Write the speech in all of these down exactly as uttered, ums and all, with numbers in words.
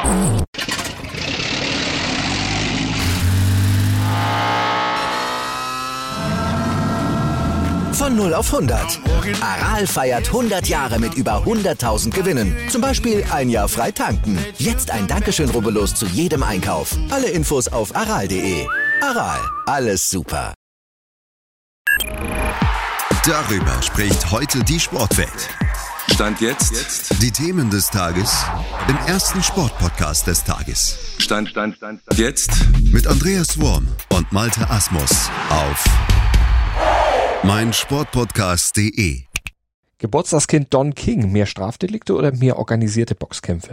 Von null auf hundert. Aral feiert hundert Jahre mit über hunderttausend Gewinnen. Zum Beispiel ein Jahr frei tanken. Jetzt ein Dankeschön, rubbellos zu jedem Einkauf. Alle Infos auf aral punkt de. Aral, alles super. Darüber spricht heute die Sportwelt. Stand jetzt. Die Themen des Tages im ersten Sportpodcast des Tages. Stand, Stand, Stand, Stand. Jetzt. Mit Andreas Worm und Malte Asmus auf meinsportpodcast punkt de. Geburtstagskind Don King, mehr Strafdelikte oder mehr organisierte Boxkämpfe?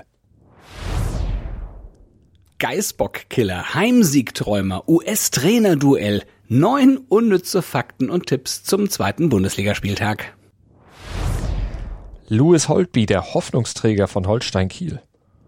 Geißbockkiller, Heimsiegträumer, U S-Trainer-Duell, neun unnütze Fakten und Tipps zum zweiten Bundesligaspieltag. Louis Holtby, der Hoffnungsträger von Holstein Kiel.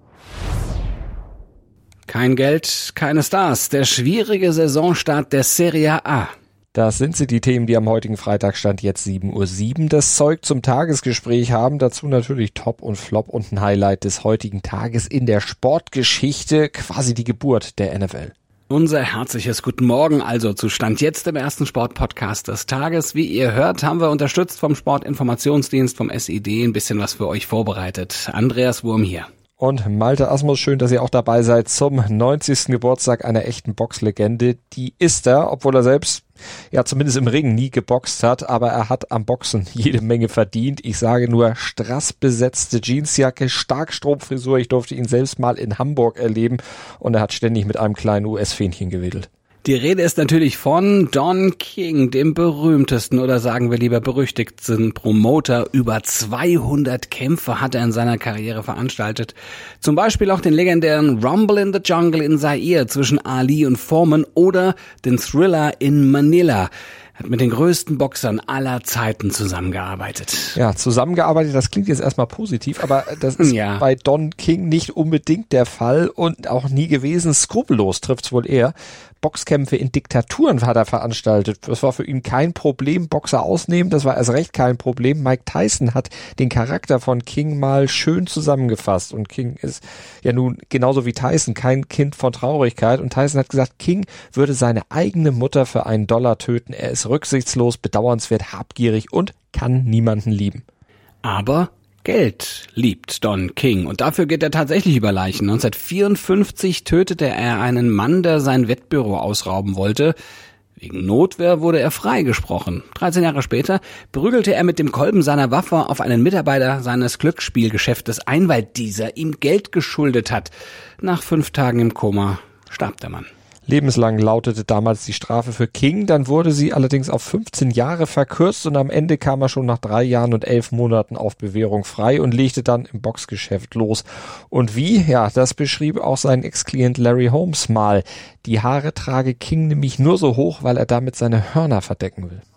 Kein Geld, keine Stars, der schwierige Saisonstart der Serie A. Das sind sie, die Themen, die am heutigen Freitag Stand jetzt sieben Uhr sieben das Zeug zum Tagesgespräch haben. Dazu natürlich Top und Flop und ein Highlight des heutigen Tages in der Sportgeschichte, quasi die Geburt der N F L. Unser herzliches Guten Morgen also zu Stand jetzt im ersten Sportpodcast des Tages. Wie ihr hört, haben wir unterstützt vom Sportinformationsdienst, vom S I D, ein bisschen was für euch vorbereitet. Andreas Wurm hier. Und Malte Asmus, schön, dass ihr auch dabei seid zum neunzigsten Geburtstag einer echten Boxlegende. Die ist er, obwohl er selbst ja zumindest im Ring nie geboxt hat, aber er hat am Boxen jede Menge verdient. Ich sage nur strassbesetzte Jeansjacke, Starkstromfrisur. Ich durfte ihn selbst mal in Hamburg erleben und er hat ständig mit einem kleinen U S-Fähnchen gewedelt. Die Rede ist natürlich von Don King, dem berühmtesten oder sagen wir lieber berüchtigsten Promoter. Über zweihundert Kämpfe hat er in seiner Karriere veranstaltet. Zum Beispiel auch den legendären Rumble in the Jungle in Zaire zwischen Ali und Foreman oder den Thriller in Manila. Hat mit den größten Boxern aller Zeiten zusammengearbeitet. Ja, zusammengearbeitet, das klingt jetzt erstmal positiv, aber das ist ja bei Don King nicht unbedingt der Fall und auch nie gewesen. Skrupellos trifft's wohl eher. Boxkämpfe in Diktaturen hat er veranstaltet. Das war für ihn kein Problem. Boxer ausnehmen, das war erst recht kein Problem. Mike Tyson hat den Charakter von King mal schön zusammengefasst. Und King ist ja nun genauso wie Tyson kein Kind von Traurigkeit. Und Tyson hat gesagt, King würde seine eigene Mutter für einen Dollar töten. Er ist rücksichtslos, bedauernswert, habgierig und kann niemanden lieben. Aber Geld liebt Don King und dafür geht er tatsächlich über Leichen. neunzehnhundertvierundfünfzig tötete er einen Mann, der sein Wettbüro ausrauben wollte. Wegen Notwehr wurde er freigesprochen. dreizehn Jahre später prügelte er mit dem Kolben seiner Waffe auf einen Mitarbeiter seines Glücksspielgeschäftes ein, weil dieser ihm Geld geschuldet hat. Nach fünf Tagen im Koma starb der Mann. Lebenslang lautete damals die Strafe für King, dann wurde sie allerdings auf fünfzehn Jahre verkürzt und am Ende kam er schon nach drei Jahren und elf Monaten auf Bewährung frei und legte dann im Boxgeschäft los. Und wie? Ja, das beschrieb auch sein Ex-Klient Larry Holmes mal. Die Haare trage King nämlich nur so hoch, weil er damit seine Hörner verdecken will.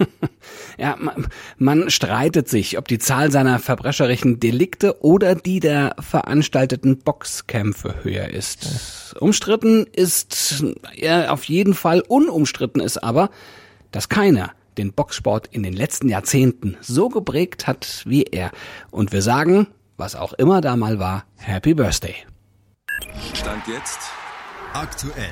Ja, man, man streitet sich, ob die Zahl seiner verbrecherischen Delikte oder die der veranstalteten Boxkämpfe höher ist. Umstritten ist, ja, auf jeden Fall unumstritten ist aber, dass keiner den Boxsport in den letzten Jahrzehnten so geprägt hat wie er. Und wir sagen, was auch immer da mal war, Happy Birthday. Stand jetzt aktuell.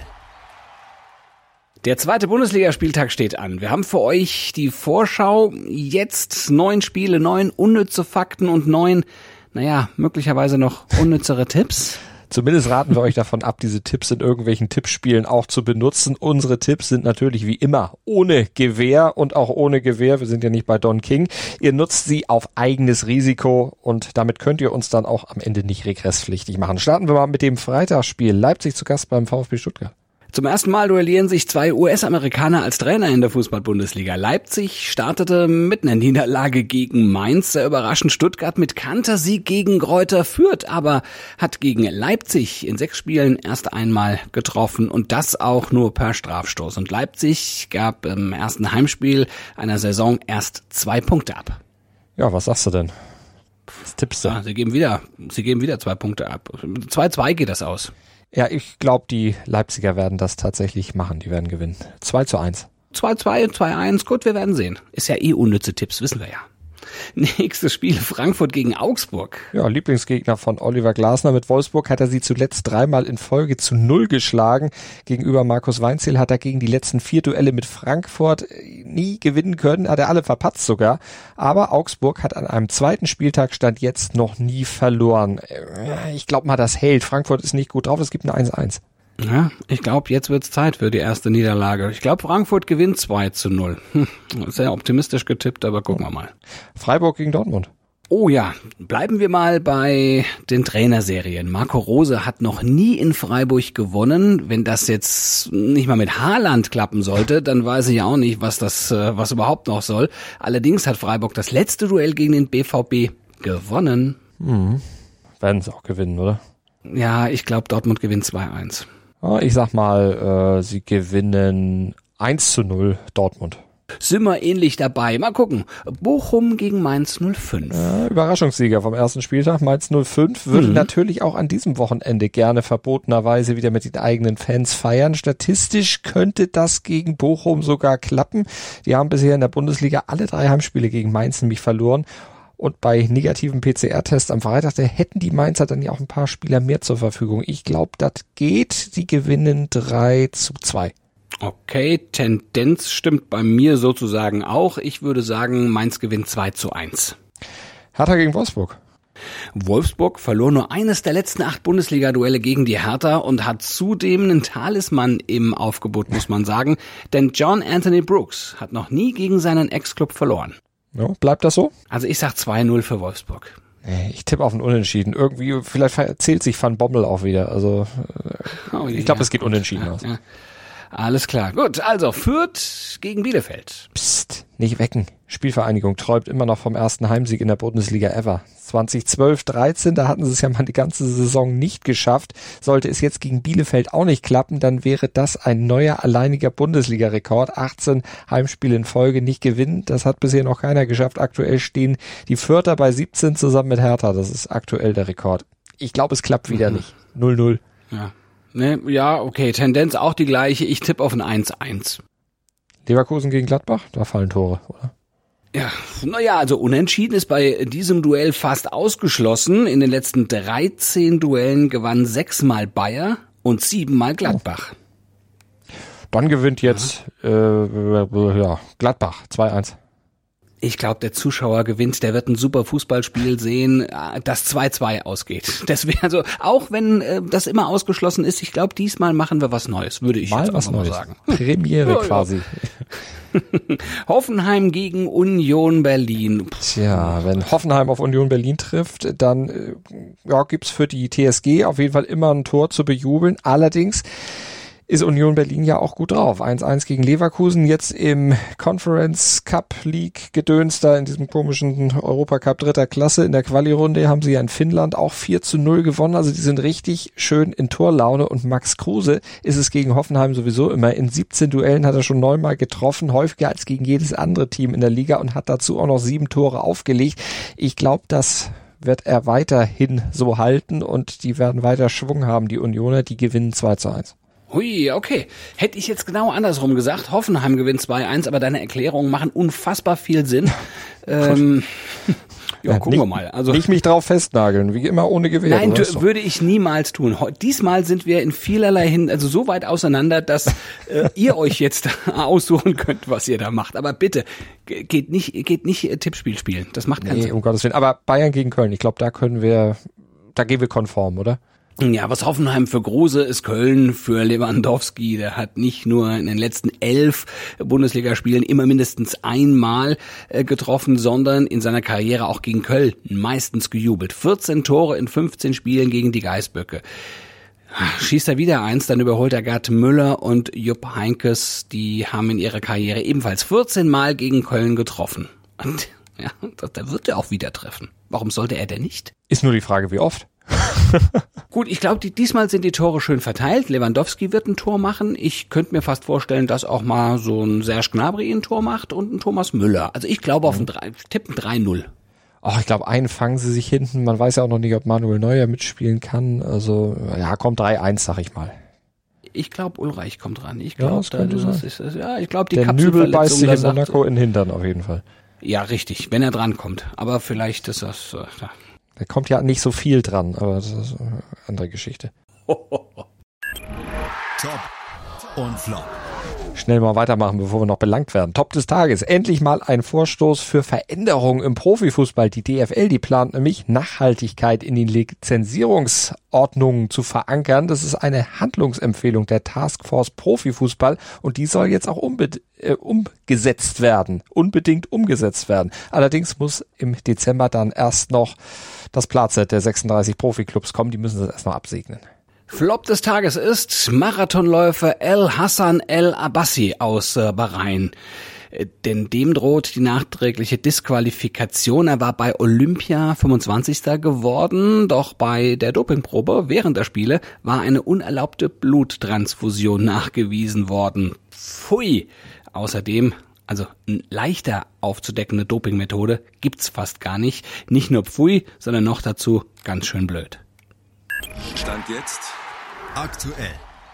Der zweite Bundesligaspieltag steht an. Wir haben für euch die Vorschau. Jetzt neun Spiele, neun unnütze Fakten und neun, naja, möglicherweise noch unnützere Tipps. Zumindest raten wir euch davon ab, diese Tipps in irgendwelchen Tippspielen auch zu benutzen. Unsere Tipps sind natürlich wie immer ohne Gewähr und auch ohne Gewähr. Wir sind ja nicht bei Don King. Ihr nutzt sie auf eigenes Risiko und damit könnt ihr uns dann auch am Ende nicht regresspflichtig machen. Starten wir mal mit dem Freitagsspiel. Leipzig zu Gast beim VfB Stuttgart. Zum ersten Mal duellieren sich zwei U S-Amerikaner als Trainer in der Fußball-Bundesliga. Leipzig startete mit einer Niederlage gegen Mainz, sehr überraschend Stuttgart mit Kantersieg gegen Greuther Fürth, aber hat gegen Leipzig in sechs Spielen erst einmal getroffen und das auch nur per Strafstoß. Und Leipzig gab im ersten Heimspiel einer Saison erst zwei Punkte ab. Ja, was sagst du denn? Was tippst du? Ja, sie geben wieder, sie geben wieder zwei Punkte ab. zwei zwei geht das aus. Ja, ich glaube, die Leipziger werden das tatsächlich machen. Die werden gewinnen. zwei zu eins. zwei zwei, zwei eins, gut, wir werden sehen. Ist ja eh unnütze Tipps, wissen wir ja. Nächstes Spiel, Frankfurt gegen Augsburg. Ja, Lieblingsgegner von Oliver Glasner. Mit Wolfsburg hat er sie zuletzt dreimal in Folge zu null geschlagen. Gegenüber Markus Weinzierl hat er gegen die letzten vier Duelle mit Frankfurt nie gewinnen können, hat er alle verpatzt sogar. Aber Augsburg hat an einem zweiten Spieltag Stand jetzt noch nie verloren. Ich glaube mal, das hält. Frankfurt ist nicht gut drauf, es gibt eine eins eins. Ja, ich glaube, jetzt wird's Zeit für die erste Niederlage. Ich glaube, Frankfurt gewinnt zwei zu null. Hm, sehr optimistisch getippt, aber gucken wir mal. Freiburg gegen Dortmund. Oh ja, bleiben wir mal bei den Trainerserien. Marco Rose hat noch nie in Freiburg gewonnen. Wenn das jetzt nicht mal mit Haaland klappen sollte, dann weiß ich auch nicht, was das, was überhaupt noch soll. Allerdings hat Freiburg das letzte Duell gegen den B V B gewonnen. Mhm. Werden sie auch gewinnen, oder? Ja, ich glaube, Dortmund gewinnt zwei eins. Ich sag mal, äh, sie gewinnen eins zu null Dortmund. Sind wir ähnlich dabei. Mal gucken. Bochum gegen Mainz null fünf. Ja, Überraschungssieger vom ersten Spieltag. Mainz null fünf würde mhm. natürlich auch an diesem Wochenende gerne verbotenerweise wieder mit den eigenen Fans feiern. Statistisch könnte das gegen Bochum sogar klappen. Die haben bisher in der Bundesliga alle drei Heimspiele gegen Mainz nämlich verloren. Und bei negativen P C R-Tests am Freitag, da hätten die Mainzer dann ja auch ein paar Spieler mehr zur Verfügung. Ich glaube, das geht. Sie gewinnen drei zu zwei. Okay, Tendenz stimmt bei mir sozusagen auch. Ich würde sagen, Mainz gewinnt zwei zu eins. Hertha gegen Wolfsburg. Wolfsburg verlor nur eines der letzten acht Bundesliga-Duelle gegen die Hertha und hat zudem einen Talisman im Aufgebot, muss man sagen. Denn John Anthony Brooks hat noch nie gegen seinen Ex-Club verloren. Ja, bleibt das so? Also ich sag zwei null für Wolfsburg. Ich tippe auf ein Unentschieden. Irgendwie, vielleicht erzählt sich Van Bommel auch wieder. Also oh, ich glaube, ja. Es geht unentschieden aus. Ja. Alles klar. Gut, also Fürth gegen Bielefeld. Psst, nicht wecken. Spielvereinigung träumt immer noch vom ersten Heimsieg in der Bundesliga ever. zwanzig zwölf dreizehn, da hatten sie es ja mal die ganze Saison nicht geschafft. Sollte es jetzt gegen Bielefeld auch nicht klappen, dann wäre das ein neuer alleiniger Bundesliga-Rekord. achtzehn Heimspiele in Folge nicht gewinnen. Das hat bisher noch keiner geschafft. Aktuell stehen die Fürther bei siebzehn zusammen mit Hertha. Das ist aktuell der Rekord. Ich glaube, es klappt wieder nicht. null null. Ja. Ne, ja, okay, Tendenz auch die gleiche. Ich tippe auf ein eins eins. Leverkusen gegen Gladbach, da fallen Tore, oder? Ja, naja, also unentschieden ist bei diesem Duell fast ausgeschlossen. In den letzten dreizehn Duellen gewann sechsmal Bayer und siebenmal Gladbach. Dann gewinnt jetzt äh, ja, Gladbach zwei eins. Ich glaube, der Zuschauer gewinnt, der wird ein super Fußballspiel sehen, das zwei zwei ausgeht. Das wäre also, auch wenn äh, das immer ausgeschlossen ist, ich glaube, diesmal machen wir was Neues, würde ich mal jetzt was mal Neues sagen. Premiere ja, quasi. Ja. Hoffenheim gegen Union Berlin. Tja, wenn Hoffenheim auf Union Berlin trifft, dann äh, ja, gibt's für die T S G auf jeden Fall immer ein Tor zu bejubeln. Allerdings ist Union Berlin ja auch gut drauf. eins eins gegen Leverkusen, jetzt im Conference Cup League Gedöns da in diesem komischen Europacup dritter Klasse. In der Quali-Runde haben sie ja in Finnland auch vier zu null gewonnen. Also die sind richtig schön in Torlaune. Und Max Kruse ist es gegen Hoffenheim sowieso immer. In siebzehn Duellen hat er schon neunmal getroffen, häufiger als gegen jedes andere Team in der Liga und hat dazu auch noch sieben Tore aufgelegt. Ich glaube, das wird er weiterhin so halten und die werden weiter Schwung haben, die Unioner. Die gewinnen zwei zu eins. Hui, okay. Hätte ich jetzt genau andersrum gesagt. Hoffenheim gewinnt zwei eins, aber deine Erklärungen machen unfassbar viel Sinn. ähm, ja, ja, gucken nicht, wir mal. Also nicht mich drauf festnageln, wie immer ohne Gewehr. Nein, du, würde ich niemals tun. Diesmal sind wir in vielerlei hin, also so weit auseinander, dass äh, ihr euch jetzt aussuchen könnt, was ihr da macht. Aber bitte, geht nicht, geht nicht äh, Tippspiel spielen. Das macht keinen nee, Sinn. Um Gottes Willen. Aber Bayern gegen Köln, ich glaube, da können wir, da gehen wir konform, oder? Ja, was Hoffenheim für Kruse ist Köln für Lewandowski. Der hat nicht nur in den letzten elf Bundesligaspielen immer mindestens einmal äh, getroffen, sondern in seiner Karriere auch gegen Köln meistens gejubelt. vierzehn Tore in fünfzehn Spielen gegen die Geißböcke. Schießt er wieder eins, dann überholt er Gerd Müller und Jupp Heynckes. Die haben in ihrer Karriere ebenfalls vierzehn Mal gegen Köln getroffen. Und ja, da wird er auch wieder treffen. Warum sollte er denn nicht? Ist nur die Frage, wie oft? Gut, ich glaube, die, diesmal sind die Tore schön verteilt. Lewandowski wird ein Tor machen. Ich könnte mir fast vorstellen, dass auch mal so ein Serge Gnabry ein Tor macht und ein Thomas Müller. Also ich glaube auf ein drei, tippen drei null. Ach, ich glaube, einen fangen sie sich hinten. Man weiß ja auch noch nicht, ob Manuel Neuer mitspielen kann. Also, ja, kommt drei eins, sag ich mal. Ich glaube, Ulreich kommt ran. Ich glaube, ja, das, da, das ist, ja, ich glaube, die der Kapselverletzung. Nübel beißt sich in Monaco in den Hintern auf jeden Fall. Ja, richtig, wenn er drankommt. Aber vielleicht ist das... Äh, da. Da kommt ja nicht so viel dran, aber das ist eine andere Geschichte. Top und Flop. Schnell mal weitermachen, bevor wir noch belangt werden. Top des Tages. Endlich mal ein Vorstoß für Veränderungen im Profifußball. Die D F L, die plant nämlich Nachhaltigkeit in den Lizenzierungsordnungen zu verankern. Das ist eine Handlungsempfehlung der Taskforce Profifußball und die soll jetzt auch unbe- äh, umgesetzt werden. Unbedingt umgesetzt werden. Allerdings muss im Dezember dann erst noch das Platset der sechsunddreißig Profiklubs kommen. Die müssen das erst noch absegnen. Flop des Tages ist Marathonläufer El Hassan El Abbasi aus äh, Bahrain. Äh, denn dem droht die nachträgliche Disqualifikation. Er war bei Olympia fünfundzwanzigster geworden, doch bei der Dopingprobe während der Spiele war eine unerlaubte Bluttransfusion nachgewiesen worden. Pfui! Außerdem, also eine leichter aufzudeckende Dopingmethode gibt's fast gar nicht. Nicht nur pfui, sondern noch dazu ganz schön blöd. Stand jetzt aktuell.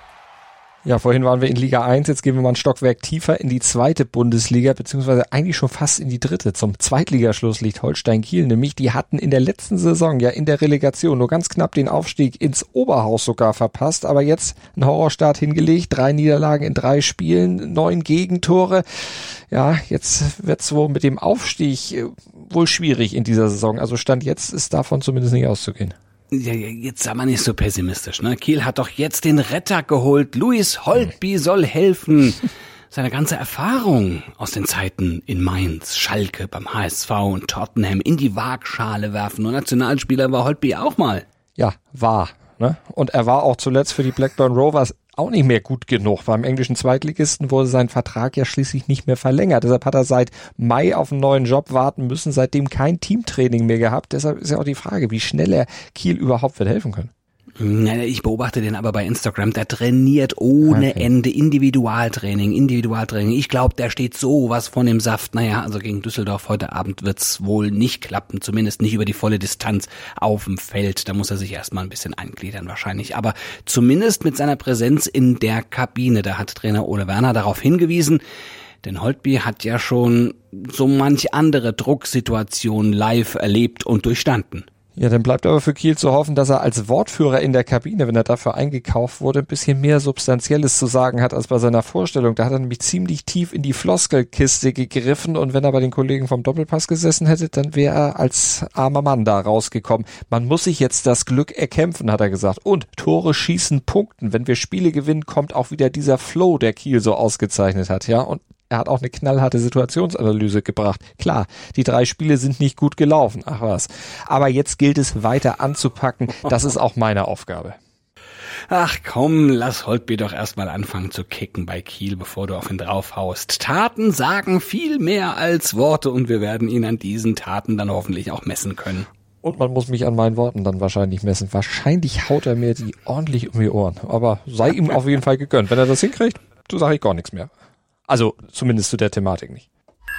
Ja, vorhin waren wir in Liga eins, jetzt gehen wir mal ein Stockwerk tiefer in die zweite Bundesliga, beziehungsweise eigentlich schon fast in die dritte. Zum Zweitligaschluss liegt Holstein Kiel nämlich. Die hatten in der letzten Saison ja in der Relegation nur ganz knapp den Aufstieg ins Oberhaus sogar verpasst, aber jetzt einen Horrorstart hingelegt, drei Niederlagen in drei Spielen, neun Gegentore. Ja, jetzt wird's wohl mit dem Aufstieg wohl schwierig in dieser Saison. Also Stand jetzt ist davon zumindest nicht auszugehen. Ja, jetzt sei mal nicht so pessimistisch, ne? Kiel hat doch jetzt den Retter geholt. Luis Holtby soll helfen. Seine ganze Erfahrung aus den Zeiten in Mainz, Schalke, beim H S V und Tottenham in die Waagschale werfen. Und Nationalspieler war Holtby auch mal. Ja, war. Ne? Und er war auch zuletzt für die Blackburn Rovers auch nicht mehr gut genug. Beim englischen Zweitligisten wurde sein Vertrag ja schließlich nicht mehr verlängert. Deshalb hat er seit Mai auf einen neuen Job warten müssen, seitdem kein Teamtraining mehr gehabt. Deshalb ist ja auch die Frage, wie schnell er Kiel überhaupt wird helfen können. Ich beobachte den aber bei Instagram, der trainiert ohne okay. Ende, Individualtraining, Individualtraining. Ich glaube, der steht sowas von im Saft. Naja, also gegen Düsseldorf heute Abend wird's wohl nicht klappen, zumindest nicht über die volle Distanz auf dem Feld. Da muss er sich erstmal ein bisschen eingliedern wahrscheinlich. Aber zumindest mit seiner Präsenz in der Kabine, da hat Trainer Ole Werner darauf hingewiesen. Denn Holtby hat ja schon so manch andere Drucksituation live erlebt und durchstanden. Ja, dann bleibt aber für Kiel zu hoffen, dass er als Wortführer in der Kabine, wenn er dafür eingekauft wurde, ein bisschen mehr Substanzielles zu sagen hat als bei seiner Vorstellung. Da hat er nämlich ziemlich tief in die Floskelkiste gegriffen und wenn er bei den Kollegen vom Doppelpass gesessen hätte, dann wäre er als armer Mann da rausgekommen. Man muss sich jetzt das Glück erkämpfen, hat er gesagt. Und Tore schießen, punkten. Wenn wir Spiele gewinnen, kommt auch wieder dieser Flow, der Kiel so ausgezeichnet hat, ja. Und er hat auch eine knallharte Situationsanalyse gebracht. Klar, die drei Spiele sind nicht gut gelaufen, ach was. Aber jetzt gilt es weiter anzupacken. Das ist auch meine Aufgabe. Ach komm, lass Holtby doch erstmal anfangen zu kicken bei Kiel, bevor du auf ihn draufhaust. Taten sagen viel mehr als Worte und wir werden ihn an diesen Taten dann hoffentlich auch messen können. Und man muss mich an meinen Worten dann wahrscheinlich messen. Wahrscheinlich haut er mir die ordentlich um die Ohren. Aber sei ihm auf jeden Fall gegönnt. Wenn er das hinkriegt, so sage ich gar nichts mehr. Also zumindest zu der Thematik nicht.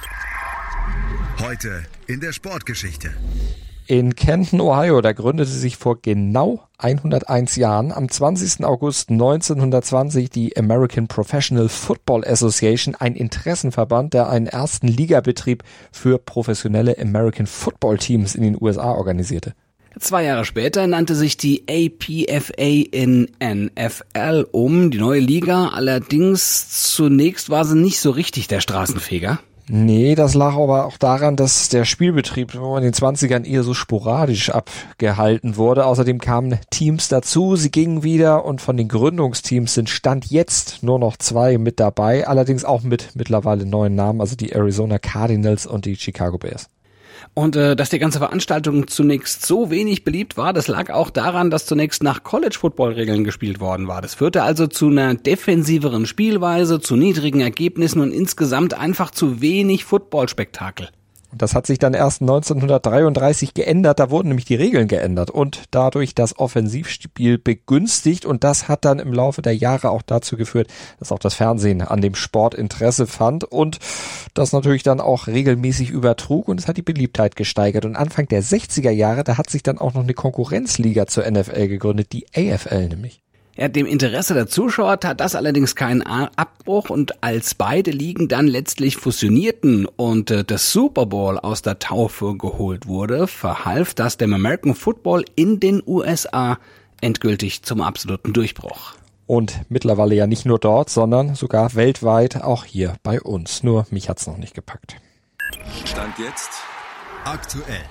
Heute in der Sportgeschichte. In Canton, Ohio, da gründete sich vor genau hunderteins Jahren am zwanzigsten August neunzehnhundertzwanzig die American Professional Football Association, ein Interessenverband, der einen ersten Ligabetrieb für professionelle American Football Teams in den U S A organisierte. Zwei Jahre später nannte sich die A P F A in N F L um, die neue Liga. Allerdings zunächst war sie nicht so richtig der Straßenfeger. Nee, das lag aber auch daran, dass der Spielbetrieb in den zwanzigern eher so sporadisch abgehalten wurde. Außerdem kamen Teams dazu, sie gingen wieder und von den Gründungsteams sind Stand jetzt nur noch zwei mit dabei. Allerdings auch mit mittlerweile neuen Namen, also die Arizona Cardinals und die Chicago Bears. Und äh, dass die ganze Veranstaltung zunächst so wenig beliebt war, das lag auch daran, dass zunächst nach College-Football-Regeln gespielt worden war. Das führte also zu einer defensiveren Spielweise, zu niedrigen Ergebnissen und insgesamt einfach zu wenig Football-Spektakel. Das hat sich dann erst neunzehnhundertdreiunddreißig geändert, da wurden nämlich die Regeln geändert und dadurch das Offensivspiel begünstigt und das hat dann im Laufe der Jahre auch dazu geführt, dass auch das Fernsehen an dem Sport Interesse fand und das natürlich dann auch regelmäßig übertrug und es hat die Beliebtheit gesteigert und Anfang der sechziger Jahre, da hat sich dann auch noch eine Konkurrenzliga zur N F L gegründet, die A F L nämlich. Ja, dem Interesse der Zuschauer tat das allerdings keinen Abbruch und als beide Ligen dann letztlich fusionierten und äh, der Super Bowl aus der Taufe geholt wurde, verhalf das dem American Football in den U S A endgültig zum absoluten Durchbruch. Und mittlerweile ja nicht nur dort, sondern sogar weltweit, auch hier bei uns. Nur mich hat's noch nicht gepackt. Stand jetzt aktuell.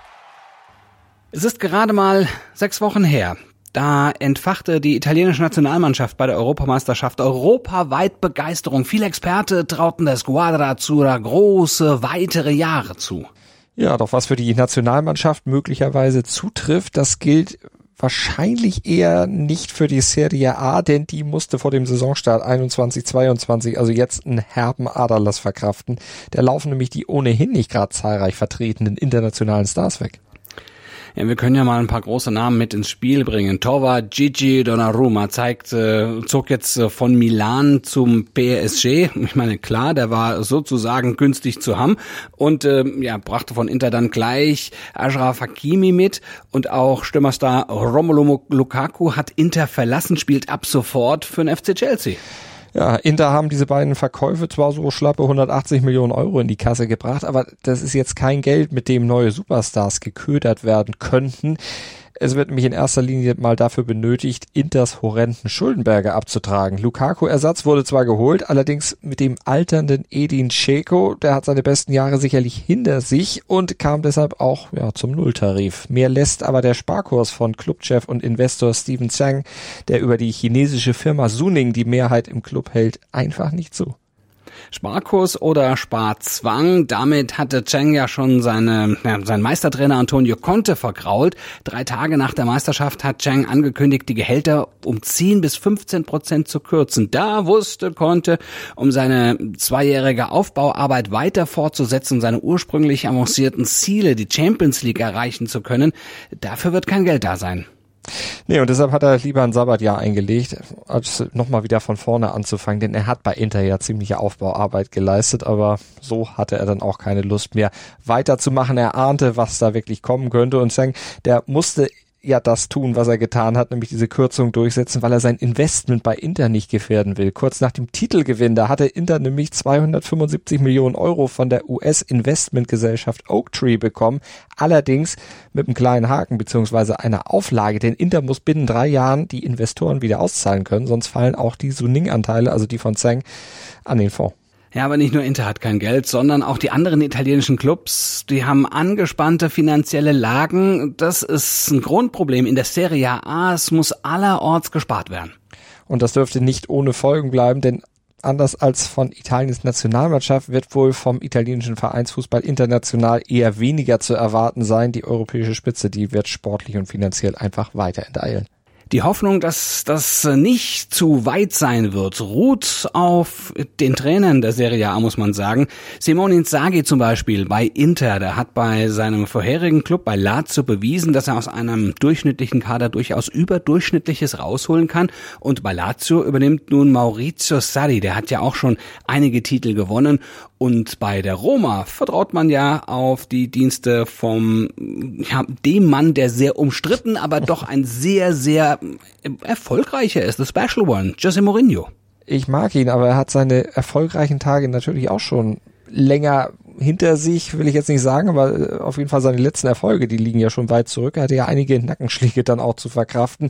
Es ist gerade mal sechs Wochen her. Da entfachte die italienische Nationalmannschaft bei der Europameisterschaft europaweit Begeisterung. Viele Experte trauten der Squadra Azzurra große weitere Jahre zu. Ja, doch was für die Nationalmannschaft möglicherweise zutrifft, das gilt wahrscheinlich eher nicht für die Serie A, denn die musste vor dem Saisonstart einundzwanzig zweiundzwanzig, also jetzt einen herben Aderlass verkraften. Da laufen nämlich die ohnehin nicht gerade zahlreich vertretenen internationalen Stars weg. Ja, wir können ja mal ein paar große Namen mit ins Spiel bringen. Torwart Gigi Donnarumma zeigt, äh, zog jetzt äh, von Milan zum P S G. Ich meine, klar, der war sozusagen günstig zu haben und äh, ja, brachte von Inter dann gleich Achraf Hakimi mit und auch Stürmerstar Romelu Lukaku hat Inter verlassen, spielt ab sofort für den F C Chelsea. Ja, Inter haben diese beiden Verkäufe zwar so schlappe hundertachtzig Millionen Euro in die Kasse gebracht, aber das ist jetzt kein Geld, mit dem neue Superstars geködert werden könnten. Es wird nämlich in erster Linie mal dafür benötigt, Inters horrenden Schuldenberge abzutragen. Lukaku-Ersatz wurde zwar geholt, allerdings mit dem alternden Edin Dzeko, der hat seine besten Jahre sicherlich hinter sich und kam deshalb auch ja, zum Nulltarif. Mehr lässt aber der Sparkurs von Clubchef und Investor Steven Zhang, der über die chinesische Firma Suning die Mehrheit im Club hält, einfach nicht zu. Sparkurs oder Sparzwang, damit hatte Zhang ja schon seine, ja, seinen Meistertrainer Antonio Conte vergrault. Drei Tage nach der Meisterschaft hat Zhang angekündigt, die Gehälter um zehn bis fünfzehn Prozent zu kürzen. Da wusste Conte, um seine zweijährige Aufbauarbeit weiter fortzusetzen, seine ursprünglich avancierten Ziele, die Champions League erreichen zu können, dafür wird kein Geld da sein. Nee, und deshalb hat er lieber ein Sabbatjahr eingelegt, als nochmal wieder von vorne anzufangen, denn er hat bei Inter ja ziemliche Aufbauarbeit geleistet, aber so hatte er dann auch keine Lust mehr weiterzumachen. Er ahnte, was da wirklich kommen könnte und Zhang, der musste ja das tun, was er getan hat, nämlich diese Kürzung durchsetzen, weil er sein Investment bei Inter nicht gefährden will. Kurz nach dem Titelgewinn, da hatte Inter nämlich zweihundertfünfundsiebzig Millionen Euro von der U S-Investmentgesellschaft Oaktree bekommen, allerdings mit einem kleinen Haken beziehungsweise einer Auflage, denn Inter muss binnen drei Jahren die Investoren wieder auszahlen können, sonst fallen auch die Suning-Anteile, also die von Zhang, an den Fonds. Ja, aber nicht nur Inter hat kein Geld, sondern auch die anderen italienischen Clubs, die haben angespannte finanzielle Lagen. Das ist ein Grundproblem in der Serie A. Es muss allerorts gespart werden. Und das dürfte nicht ohne Folgen bleiben, denn anders als von Italiens Nationalmannschaft wird wohl vom italienischen Vereinsfußball international eher weniger zu erwarten sein. Die europäische Spitze, die wird sportlich und finanziell einfach weiter enteilen. Die Hoffnung, dass das nicht zu weit sein wird, ruht auf den Trainern der Serie A, muss man sagen. Simone Inzaghi zum Beispiel bei Inter, der hat bei seinem vorherigen Club bei Lazio bewiesen, dass er aus einem durchschnittlichen Kader durchaus Überdurchschnittliches rausholen kann. Und bei Lazio übernimmt nun Maurizio Sarri, der hat ja auch schon einige Titel gewonnen. Und bei der Roma vertraut man ja auf die Dienste vom, ja, dem Mann, der sehr umstritten, aber doch ein sehr, sehr erfolgreicher ist, the Special One, José Mourinho. Ich mag ihn, aber er hat seine erfolgreichen Tage natürlich auch schon länger hinter sich, will ich jetzt nicht sagen, aber auf jeden Fall seine letzten Erfolge, die liegen ja schon weit zurück. Er hatte ja einige Nackenschläge dann auch zu verkraften.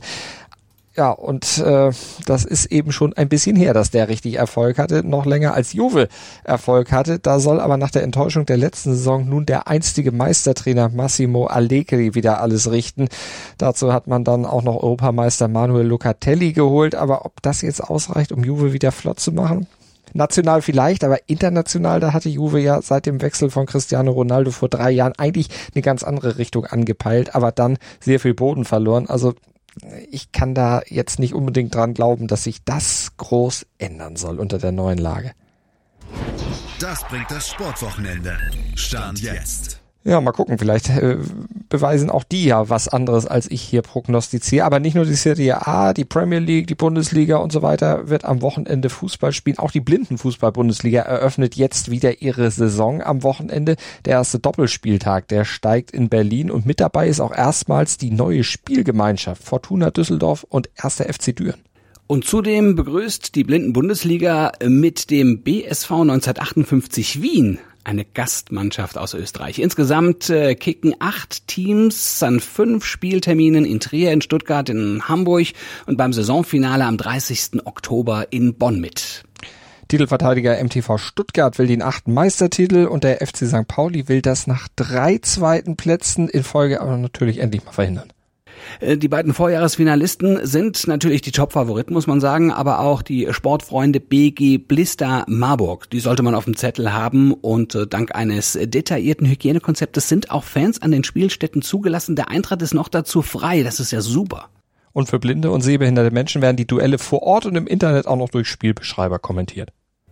Ja, und äh, das ist eben schon ein bisschen her, dass der richtig Erfolg hatte, noch länger als Juve Erfolg hatte. Da soll aber nach der Enttäuschung der letzten Saison nun der einstige Meistertrainer Massimo Allegri wieder alles richten. Dazu hat man dann auch noch Europameister Manuel Locatelli geholt, aber ob das jetzt ausreicht, um Juve wieder flott zu machen? National vielleicht, aber international, da hatte Juve ja seit dem Wechsel von Cristiano Ronaldo vor drei Jahren eigentlich eine ganz andere Richtung angepeilt, aber dann sehr viel Boden verloren. Also ich kann da jetzt nicht unbedingt dran glauben, dass sich das groß ändern soll unter der neuen Lage. Das bringt das Sportwochenende. Stand jetzt. Ja, mal gucken, vielleicht äh, beweisen auch die ja was anderes, als ich hier prognostiziere. Aber nicht nur die Serie A, die Premier League, die Bundesliga und so weiter wird am Wochenende Fußball spielen. Auch die Blindenfußball-Bundesliga eröffnet jetzt wieder ihre Saison am Wochenende. Der erste Doppelspieltag, der steigt in Berlin und mit dabei ist auch erstmals die neue Spielgemeinschaft Fortuna Düsseldorf und erster F C Düren. Und zudem begrüßt die Blindenbundesliga mit dem B S V neunzehnhundertachtundfünfzig Wien eine Gastmannschaft aus Österreich. Insgesamt äh, kicken acht Teams an fünf Spielterminen in Trier, in Stuttgart, in Hamburg und beim Saisonfinale am dreißigsten Oktober in Bonn mit. Titelverteidiger M T V Stuttgart will den achten Meistertitel und der F C Sankt Pauli will das nach drei zweiten Plätzen in Folge aber natürlich endlich mal verhindern. Die beiden Vorjahresfinalisten sind natürlich die Top-Favoriten, muss man sagen, aber auch die Sportfreunde B G Blister Marburg. Die sollte man auf dem Zettel haben und dank eines detaillierten Hygienekonzeptes sind auch Fans an den Spielstätten zugelassen. Der Eintritt ist noch dazu frei, das ist ja super. Und für blinde und sehbehinderte Menschen werden die Duelle vor Ort und im Internet auch noch durch Spielbeschreiber kommentiert.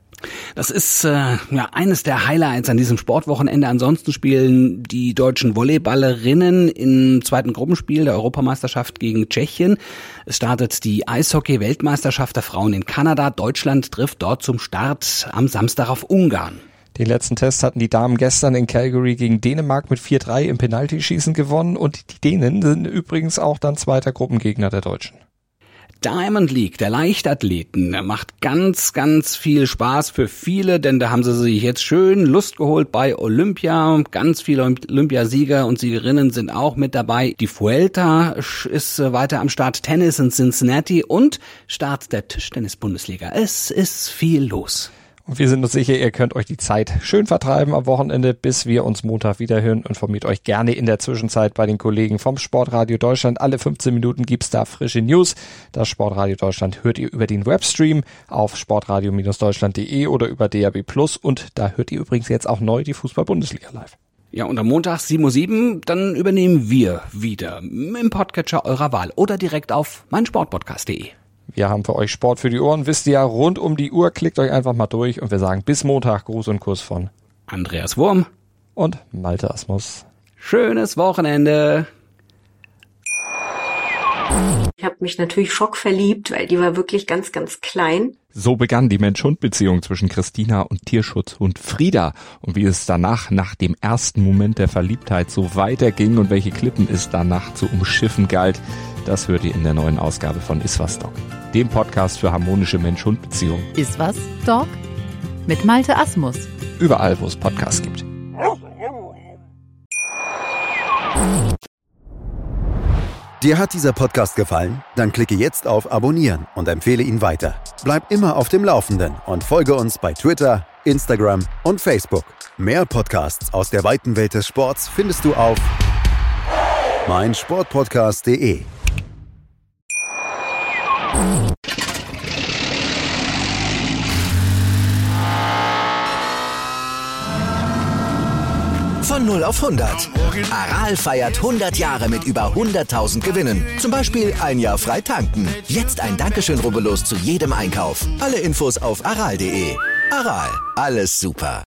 Das ist äh, ja eines der Highlights an diesem Sportwochenende. Ansonsten spielen die deutschen Volleyballerinnen im zweiten Gruppenspiel der Europameisterschaft gegen Tschechien. Es startet die Eishockey-Weltmeisterschaft der Frauen in Kanada. Deutschland trifft dort zum Start am Samstag auf Ungarn. Den letzten Test hatten die Damen gestern in Calgary gegen Dänemark mit vier drei im Penaltyschießen gewonnen und die Dänen sind übrigens auch dann zweiter Gruppengegner der Deutschen. Diamond League der Leichtathleten macht ganz, ganz viel Spaß für viele, denn da haben sie sich jetzt schön Lust geholt bei Olympia. Ganz viele Olympiasieger und Siegerinnen sind auch mit dabei. Die Vuelta ist weiter am Start, Tennis in Cincinnati und Start der Tischtennis-Bundesliga. Es ist viel los. Und wir sind uns sicher, ihr könnt euch die Zeit schön vertreiben am Wochenende, bis wir uns Montag wiederhören. Informiert euch gerne in der Zwischenzeit bei den Kollegen vom Sportradio Deutschland. Alle fünfzehn Minuten gibt's da frische News. Das Sportradio Deutschland hört ihr über den Webstream auf sportradio Deutschland punkt de oder über D A B plus. Und da hört ihr übrigens jetzt auch neu die Fußball-Bundesliga live. Ja, und am Montag sieben Uhr sieben, dann übernehmen wir wieder im Podcatcher eurer Wahl oder direkt auf meinsportpodcast punkt de. Wir haben für euch Sport für die Ohren, wisst ihr ja, rund um die Uhr. Klickt euch einfach mal durch und wir sagen bis Montag. Gruß und Kuss von Andreas Wurm und Malte Asmus. Schönes Wochenende. Ich habe mich natürlich schockverliebt, weil die war wirklich ganz, ganz klein. So begann die Mensch-Hund-Beziehung zwischen Christina und Tierschutzhund Frieda. Und wie es danach, nach dem ersten Moment der Verliebtheit, so weiterging und welche Klippen es danach zu umschiffen galt, das hört ihr in der neuen Ausgabe von Iswas Dog, dem Podcast für harmonische Mensch-Hund-Beziehungen. Iswas Dog mit Malte Asmus. Überall, wo es Podcasts gibt. Dir hat dieser Podcast gefallen? Dann klicke jetzt auf Abonnieren und empfehle ihn weiter. Bleib immer auf dem Laufenden und folge uns bei Twitter, Instagram und Facebook. Mehr Podcasts aus der weiten Welt des Sports findest du auf meinsportpodcast punkt de. Von null auf hundert. Aral feiert hundert Jahre mit über hunderttausend Gewinnen. Zum Beispiel ein Jahr frei tanken. Jetzt ein Dankeschön, rubbellos zu jedem Einkauf. Alle Infos auf aral punkt de. Aral, alles super.